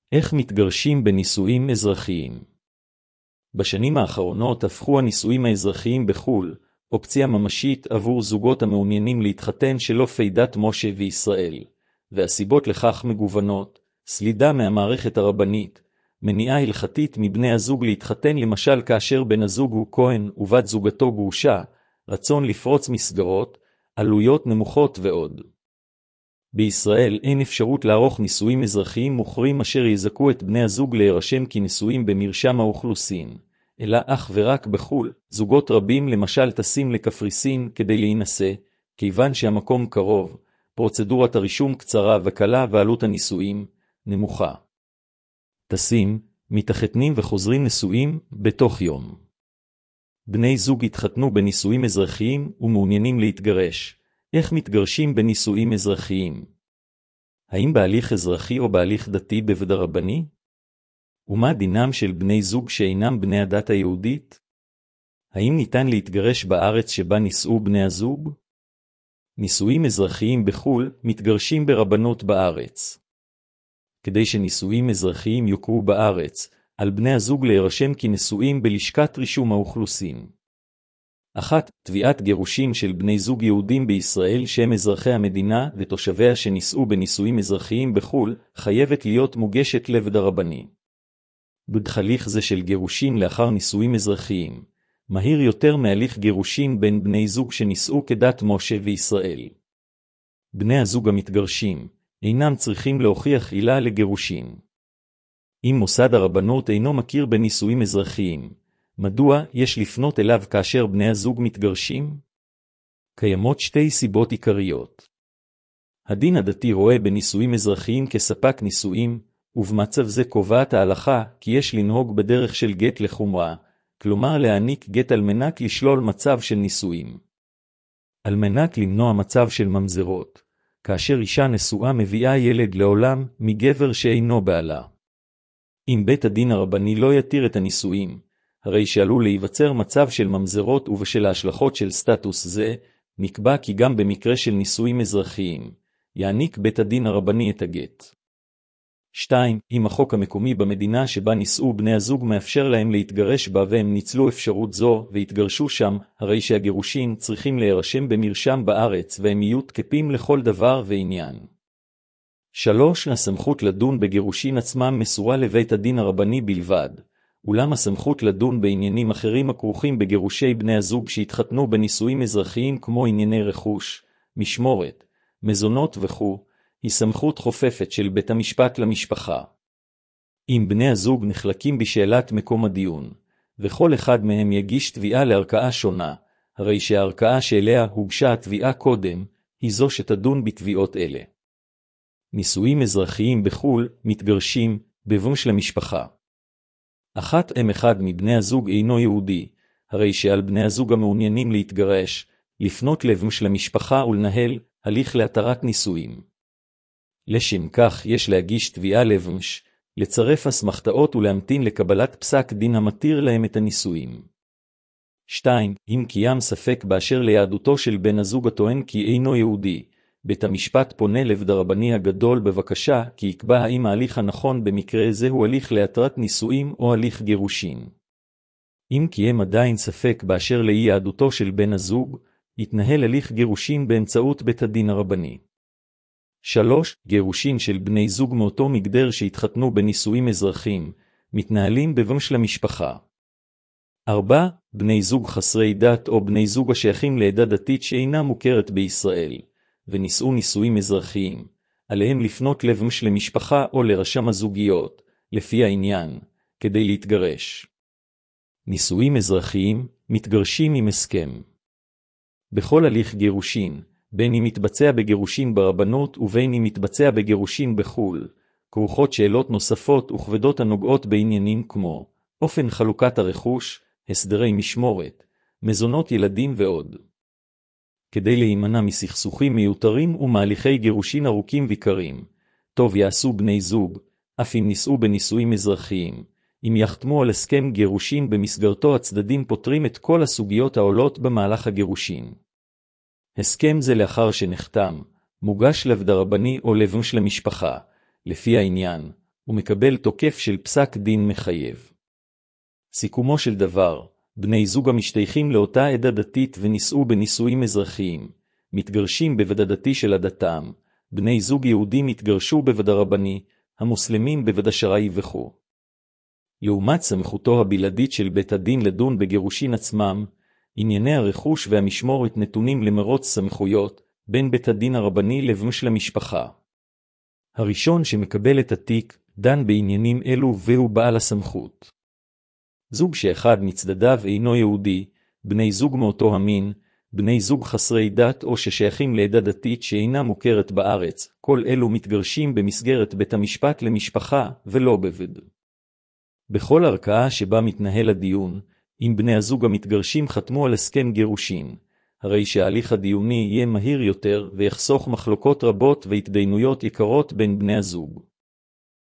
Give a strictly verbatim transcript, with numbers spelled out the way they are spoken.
איך מתגרשים בנישואים אזרחיים? בשנים האחרונות הפכו הנישואים האזרחיים בחו"ל אופציה ממשית עבור זוגות המעוניינים להתחתן שלא פידת משה וישראל, והסיבות לכך מגוונות: סלידה מהמערכת הרבנית, מניעה הלכתית מבני הזוג להתחתן למשל כאשר בן הזוג הוא כהן ובת זוגתו גרושה, רצון לפרוץ מסגרות, עלויות נמוכות ועוד. בישראל אין אפשרות לערוך נישואים אזרחיים מוכרים אשר יזכו את בני הזוג להירשם כנישואים במרשם האוכלוסין, אלא אך ורק בחו"ל. זוגות רבים למשל טסים לקפריסין כדי להינשא, כיוון שהמקום קרוב, פרוצדורת הרישום קצרה וקלה ועלות הנישואים נמוכה. טסים, מתחתנים וחוזרים נשואים בתוך יום. בני זוג התחתנו בנישואים אזרחיים ומעוניינים להתגרש. איך מתגרשים בנישואים אזרחיים? האם בהליך אזרחי או בהליך דתי בבית רבני? ומה דינם של בני זוג שאינם בני הדת היהודית? האם ניתן להתגרש בארץ שבה נישאו בני הזוג? נישואים אזרחיים בחו"ל מתגרשים ברבנות בארץ. כדי שנישואים אזרחיים יוכרו בארץ, על בני הזוג להירשם כנשואים בלשכת רישום האוכלוסין. אחת, תביעת גירושים של בני זוג יהודים בישראל שהם אזרחי המדינה ותושביה שנישאו בנישואים אזרחיים בחו"ל, חייבת להיות מוגשת לבית הרבני. בהליך זה של גירושים לאחר נישואים אזרחיים, מהיר יותר מהליך גירושים בין בני זוג שנישאו כדת משה וישראל. בני הזוג המתגרשים אינם צריכים להוכיח עילה לגירושים. אם מוסד הרבנות אינו מכיר בנישואים אזרחיים, מדוע יש לפנות אליו כאשר בני הזוג מתגרשים? קיימות שתי סיבות עיקריות. הדין הדתי רואה בנישואים אזרחיים כספק נישואים, ובמצב זה קובעת ההלכה כי יש לנהוג בדרך של גט לחומרה, כלומר להעניק גט על מנת לשלול מצב של נישואים. על מנת למנוע מצב של ממזרות, כאשר אישה נשואה מביאה ילד לעולם מגבר שאינו בעלה. אם בית הדין הרבני לא יתיר את הנישואים, הרי שעלול להיווצר מצב של ממזרות ובשל ההשלכות של סטטוס זה, נקבע כי גם במקרה של נישואים אזרחיים, יעניק בית הדין הרבני את הגט. שתיים. אם החוק המקומי במדינה שבה נישאו בני הזוג מאפשר להם להתגרש בה והם ניצלו אפשרות זו והתגרשו שם, הרי שהגירושים צריכים להירשם במרשם בארץ והם יהיו תקפים לכל דבר ועניין. שלוש. הסמכות לדון בגירושין עצמם מסורה לבית הדין הרבני בלבד, אולם הסמכות לדון בעניינים אחרים הכרוכים בגירושי בני הזוג שהתחתנו בנישואים אזרחיים כמו ענייני רכוש, משמורת, מזונות וכו', היא סמכות חופפת של בית המשפט למשפחה. אם בני הזוג נחלקים בשאלת מקום הדיון, וכל אחד מהם יגיש תביעה לערכאה שונה, הרי שהערכאה שאליה הוגשה התביעה קודם, היא זו שתדון בתביעות אלה. נישואים אזרחיים בחו"ל מתגרשים בבום של המשפחה. אחת. אם אחד מבני הזוג אינו יהודי, הרי שעל בני הזוג המעוניינים להתגרש, לפנות לבום של המשפחה ולנהל הליך להתרת נישואים. לשם כך יש להגיש תביעה לבמש, לצרף אסמכתאות ולהמתין לקבלת פסק דין המתיר להם את הנישואים. שתיים. אם קיים ספק באשר ליהדותו של בן הזוג הטוען כי אינו יהודי, בית המשפט פונה לבית הרבני הגדול בבקשה כי יקבע האם ההליך הנכון במקרה זה הוא הליך להתרת נישואים או הליך גירושין. אם קיים עדיין ספק באשר לאי יהדותו של בן הזוג, יתנהל הליך גירושין באמצעות בית הדין הרבני. שלוש. גירושין של בני זוג מאותו מגדר שהתחתנו בנישואים אזרחיים, מתנהלים בבום של המשפחה. ארבע. בני זוג חסרי דת או בני זוג השייכים לעדה דתית שאינה מוכרת בישראל, ונישאו נישואים אזרחיים, עליהם לפנות לבום של המשפחה או לרשם הזוגיות, לפי העניין, כדי להתגרש. נישואים אזרחיים מתגרשים עם הסכם. בכל הליך גירושין, בין אם מתבצע בגירושין ברבנות ובין אם מתבצע בגירושין בחו"ל, כרוכות שאלות נוספות וכבדות הנוגעות בעניינים כמו אופן חלוקת הרכוש, הסדרי משמורת, מזונות ילדים ועוד. כדי להימנע מסכסוכים מיותרים ומהליכי גירושין ארוכים ויקרים, טוב יעשו בני זוג, אף אם נישאו בנישואים אזרחיים, אם יחתמו על הסכם גירושין במסגרתו הצדדים פותרים את כל הסוגיות העולות במהלך הגירושין. הסכם זה לאחר שנחתם, מוגש לבית הרבני או לבום של המשפחה, לפי העניין, ומקבל תוקף של פסק דין מחייב. סיכומו של דבר, בני זוג המשתייכים לאותה עדה דתית ונישאו בנישואים אזרחיים, מתגרשים בבית הדתי של עדתם, בני זוג יהודים התגרשו בבית הרבני, המוסלמים בבית השרעי וכו'. לעומת סמכותו הבלעדית של בית הדין לדון בגירושין עצמם, ענייני הרכוש והמשמורת נתונים למרוץ סמכויות בין בית הדין הרבני לבין של המשפחה. הראשון שמקבל את התיק דן בעניינים אלו והוא בעל הסמכות. זוג שאחד מצדדיו אינו יהודי, בני זוג מאותו המין, בני זוג חסרי דת או ששייכים לעדה דתית שאינה מוכרת בארץ, כל אלו מתגרשים במסגרת בית המשפט למשפחה ולא בבית. בכל ערכאה שבה מתנהל הדיון, אם בני הזוג המתגרשים חתמו על הסכם גירושין, הרי שההליך הדיוני יהיה מהיר יותר ויחסוך מחלוקות רבות והתדיינויות יקרות בין בני הזוג.